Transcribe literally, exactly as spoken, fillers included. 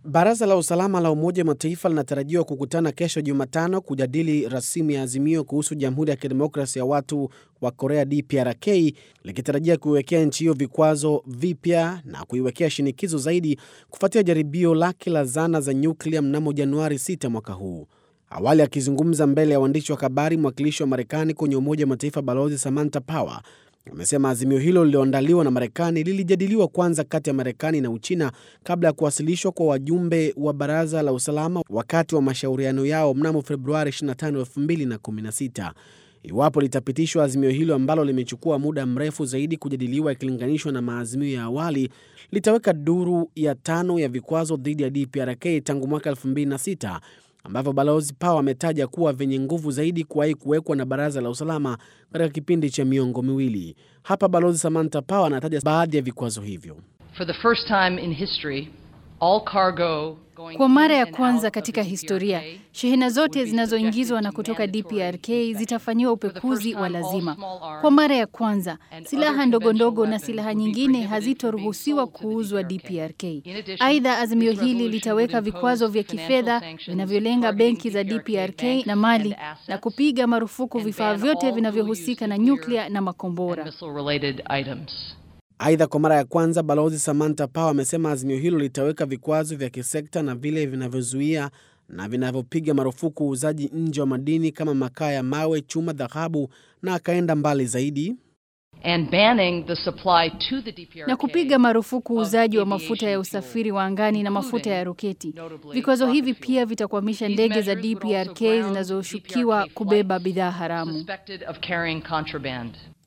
Baraza la usalama la Umoja wa Mataifa linatarajiwa kukutana kesho Jumatano kujadili rasimu ya azimio kuhusu Jamhuri ya Kidemokrasia ya Watu wa Korea D P R K, likitarajia kuiwekea nchi hiyo vikwazo vipya na kuiwekea shinikizo zaidi kufuatia jaribio lake la zana za nyuklia mnamo Januari sita mwaka huu. Awali akizungumza mbele ya waandishi wa habari, mwakilishi wa Marekani kwenye Umoja wa Mataifa Balozi Samantha Power amesema azimio hilo lililoandaliwa na Marekani lilijadiliwa kwanza kati ya Marekani na Uchina kabla ya kuwasilishwa kwa wajumbe wa Baraza la Usalama wakati wa mashauriano yao mnamo Februari ishirini na tano, elfu mbili na kumi na sita. Iwapo litapitishwa, azimio hilo ambalo limechukua muda mrefu zaidi kujadiliwa ikilinganishwa na maazimio ya awali, litaweka duru ya tano ya vikwazo dhidi ya D P R K tangu mwaka elfu mbili na sita, ambavyo Balozi Power ametaja kuwa vyenye nguvu zaidi kuwahi kuwekwa na Baraza la Usalama katika kipindi cha miongo miwili. Hapa Balozi Samantha Power anataja baadhi ya vikwazo hivyo. For the first time in history, all cargo Kwa mara ya kwanza katika historia, shehena zote zinazoingizwa na kutoka D P R K zitafanyiwa upekuzi wa lazima. Kwa mara ya kwanza, silaha ndogo ndogo na silaha nyingine hazitoruhusiwa kuuzwa D P R K. Aidha, azimio hili litaweka vikwazo vya kifedha vinavyolenga benki za D P R K na mali na kupiga marufuku vifaa vyote vinavyohusika na nyuklia na makombora. Aidha, kwa mara ya kwanza, Balozi Samantha Power amesema azimio hilo litaweka vikwazo vya kisekta na vile vinavyozuia na vinavyopiga marufuku uuzaji nje wa madini kama makaa ya mawe, chuma, dhahabu, na akaenda mbali zaidi and banning the supply to the D P R K na kupiga marufuku uuzaji wa mafuta ya usafiri wa angani na mafuta ya roketi. Vikwazo hivi pia vitakwamisha ndege za D P R K zinazoshukiwa kubeba bidhaa haramu.